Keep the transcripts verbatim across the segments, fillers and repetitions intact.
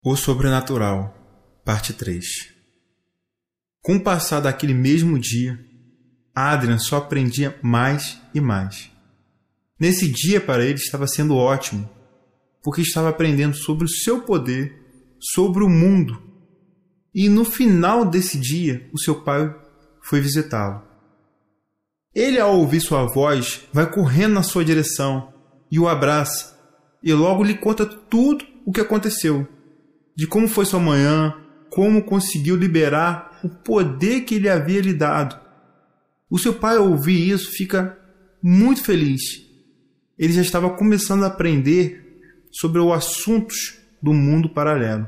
O Sobrenatural, parte três. Com o passar daquele mesmo dia, Adrian só aprendia mais e mais. Nesse dia para ele estava sendo ótimo, porque estava aprendendo sobre o seu poder, sobre o mundo. E no final desse dia, o seu pai foi visitá-lo. Ele, ao ouvir sua voz, vai correndo na sua direção e o abraça, e logo lhe conta tudo o que aconteceu, de como foi sua manhã, como conseguiu liberar o poder que ele havia lhe dado. O seu pai, ao ouvir isso, fica muito feliz. Ele já estava começando a aprender sobre os assuntos do mundo paralelo.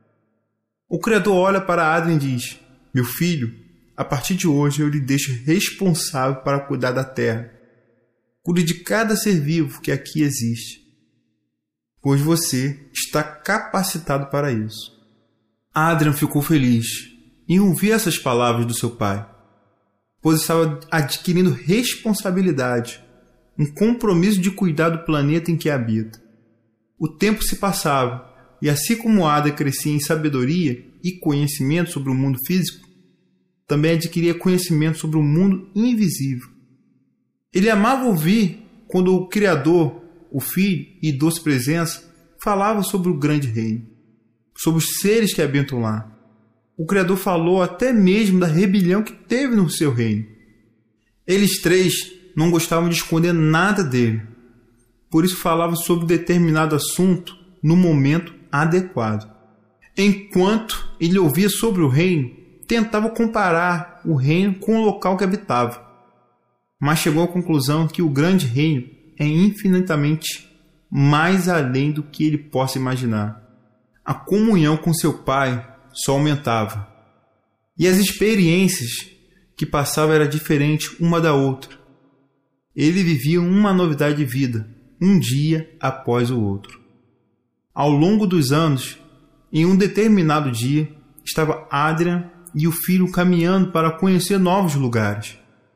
O Criador olha para Adrian e diz: meu filho, a partir de hoje eu lhe deixo responsável para cuidar da terra. Cuide de cada ser vivo que aqui existe, pois você está capacitado para isso. Adrian ficou feliz em ouvir essas palavras do seu pai, pois estava adquirindo responsabilidade, um compromisso de cuidar do planeta em que habita. O tempo se passava, e assim como Adrian crescia em sabedoria e conhecimento sobre o mundo físico, também adquiria conhecimento sobre o mundo invisível. Ele amava ouvir quando o Criador, o Filho e Doce Presença falavam sobre o grande reino, sobre os seres que habitam lá. O Criador falou até mesmo da rebelião que teve no seu reino. Eles três não gostavam de esconder nada dele, por isso falavam sobre determinado assunto no momento adequado. Enquanto ele ouvia sobre o reino, tentava comparar o reino com o local que habitava, mas chegou à conclusão que o grande reino é infinitamente mais além do que ele possa imaginar. A comunhão com seu pai só aumentava, e as experiências que passava era diferente uma da outra. Ele vivia uma novidade de vida, um dia após o outro. Ao longo dos anos, em um determinado dia, estava Adrian e o filho caminhando para conhecer novos lugares,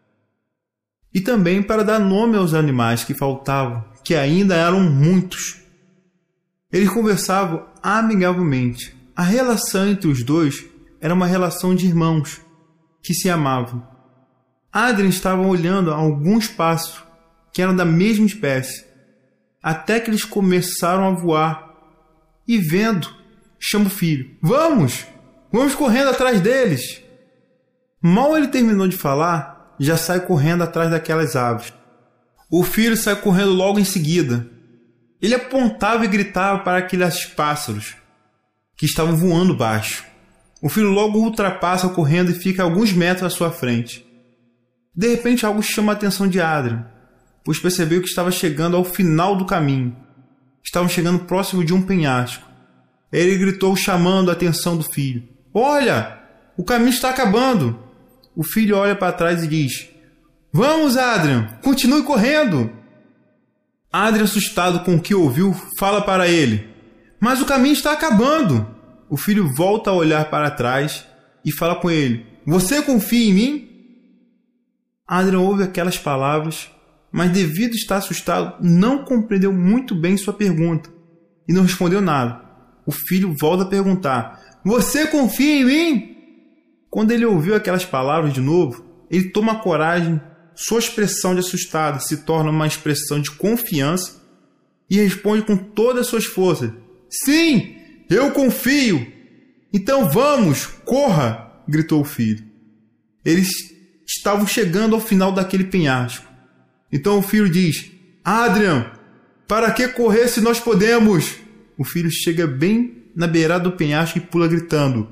e também para dar nome aos animais que faltavam, que ainda eram muitos. Eles conversavam amigavelmente. A relação entre os dois era uma relação de irmãos que se amavam. Adrian estava olhando alguns pássaros que eram da mesma espécie, até que eles começaram a voar, e vendo, chama o filho: vamos! Vamos correndo atrás deles! Mal ele terminou de falar, já sai correndo atrás daquelas aves. O filho sai correndo logo em seguida. Ele apontava e gritava para aqueles pássaros que estavam voando baixo. O filho logo ultrapassa correndo e fica a alguns metros à sua frente. De repente algo chama a atenção de Adrian, pois percebeu que estava chegando ao final do caminho. Estavam chegando próximo de um penhasco. Ele gritou, chamando a atenção do filho: olha! O caminho está acabando! O filho olha para trás e diz: vamos, Adrian! Continue correndo! Adrian, assustado com o que ouviu, fala para ele: mas o caminho está acabando! O filho volta a olhar para trás e fala com ele: você confia em mim? Adrian ouve aquelas palavras, mas devido a estar assustado, não compreendeu muito bem sua pergunta e não respondeu nada. O filho volta a perguntar: você confia em mim? Quando ele ouviu aquelas palavras de novo, ele toma coragem, sua expressão de assustado se torna uma expressão de confiança e responde com todas as suas forças: sim, eu confio! Então vamos, corra! Gritou o filho. Eles estavam chegando ao final daquele penhasco. Então o filho diz: Adrian, para que correr se nós podemos? O filho chega bem na beirada do penhasco e pula gritando: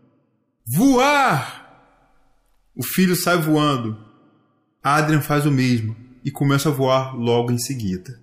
voar! O filho sai voando. Adrian faz o mesmo e começa a voar logo em seguida.